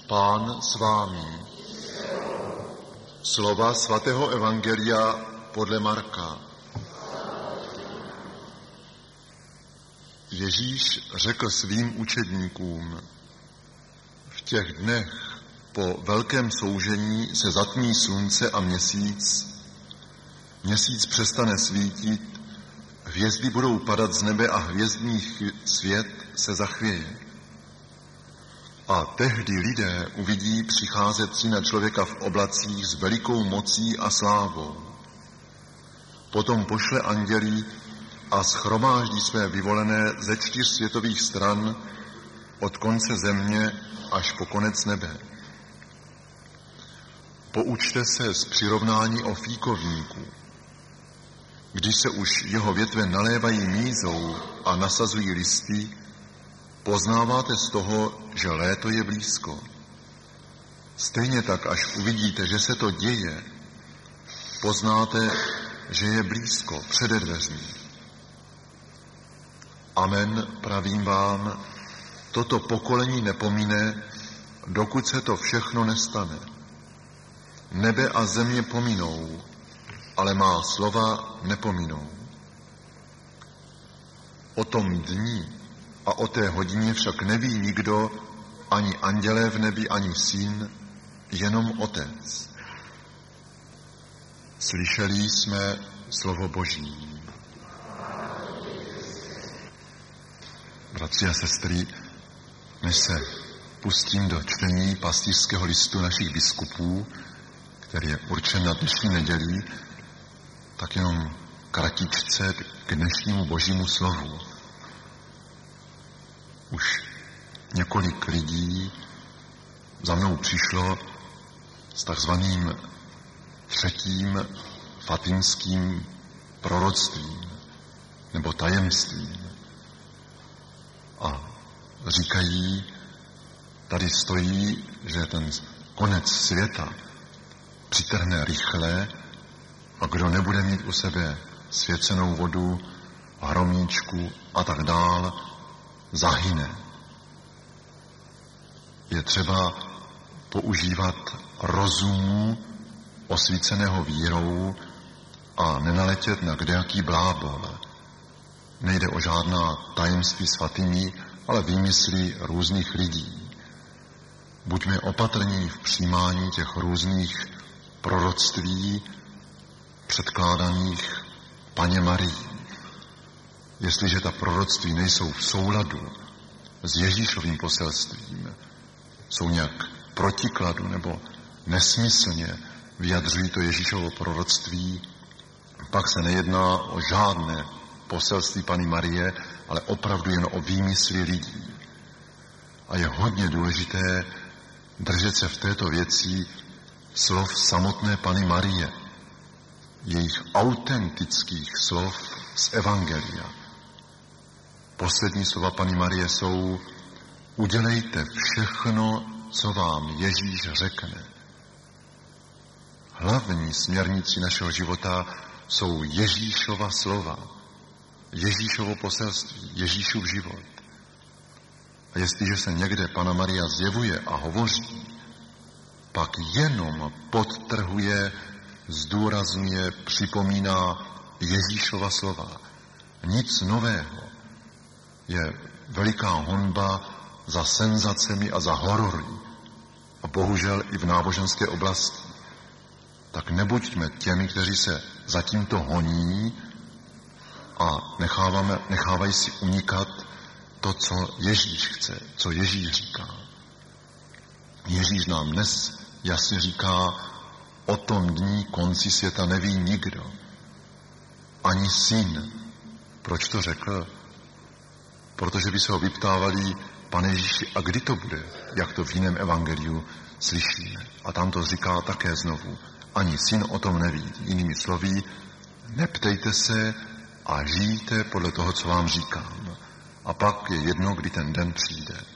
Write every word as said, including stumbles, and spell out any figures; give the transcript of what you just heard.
Pán s vámi. Slova svatého evangelia podle Marka. Ježíš řekl svým učedníkům: v těch dnech po velkém soužení se zatmí slunce a měsíc, měsíc přestane svítit, hvězdy budou padat z nebe a hvězdný svět se zachvěje. A tehdy lidé uvidí přicházet Syna člověka v oblacích s velikou mocí a slávou. Potom pošle andělí a shromáždí své vyvolené ze čtyř světových stran od konce země až po konec nebe. Poučte se z přirovnání o fíkovníku. Když se už jeho větve nalévají mízou a nasazují listy, poznáváte z toho, že léto je blízko. Stejně tak, až uvidíte, že se to děje, poznáte, že je blízko, přede dveřmi. Amen, pravím vám, toto pokolení nepomine, dokud se to všechno nestane. Nebe a země pominou, ale má slova nepominou. O tom dni a o té hodině však neví nikdo, ani andělé v nebi, ani syn, jenom Otec. Slyšeli jsme slovo Boží. Bratři a sestry, než se pustím do čtení pastýřského listu našich biskupů, který je určen na dnešní neděli, tak jenom kratičce k dnešnímu Božímu slovu. Už několik lidí za mnou přišlo s takzvaným třetím fatimským proroctvím nebo tajemstvím. A říkají, tady stojí, že ten konec světa přitrhne rychle a kdo nebude mít u sebe svěcenou vodu, hromníčku a tak dál, zahyne. Je třeba používat rozumu osvíceného vírou a nenaletět na kdejaký blábol. Nejde o žádná tajemství svatými, ale výmysly různých lidí. Buďme opatrní v přijímání těch různých proroctví předkládaných Panně Marii. Jestliže ta proroctví nejsou v souladu s Ježíšovým poselstvím, jsou nějak protikladu nebo nesmyslně vyjadřují to Ježíšovo proroctví, pak se nejedná o žádné poselství Panny Marie, ale opravdu jen o výmysly lidí. A je hodně důležité držet se v této věci slov samotné Panny Marie, jejich autentických slov z Evangelia. Poslední slova Panny Marie jsou: udělejte všechno, co vám Ježíš řekne. Hlavní směrnicí našeho života jsou Ježíšova slova, Ježíšovo poselství, Ježíšův život. A jestliže se někde Panna Maria zjevuje a hovoří, pak jenom podtrhuje, zdůrazňuje, připomíná Ježíšova slova. Nic nového. Je veliká honba za senzacemi a za horory. A bohužel i v náboženské oblasti. Tak nebuďme těmi, kteří se za tímto honí a necháváme, nechávají si unikat to, co Ježíš chce, co Ježíš říká. Ježíš nám dnes jasně říká, o tom dní konci světa neví nikdo. Ani syn. Proč to řekl? Protože by se ho vyptávali: Pane Ježíši, a kdy to bude? Jak to v jiném evangeliu slyšíme. A tam to říká také znovu. Ani syn o tom neví. Jinými slovy, neptejte se a žijte podle toho, co vám říkám. A pak je jedno, kdy ten den přijde.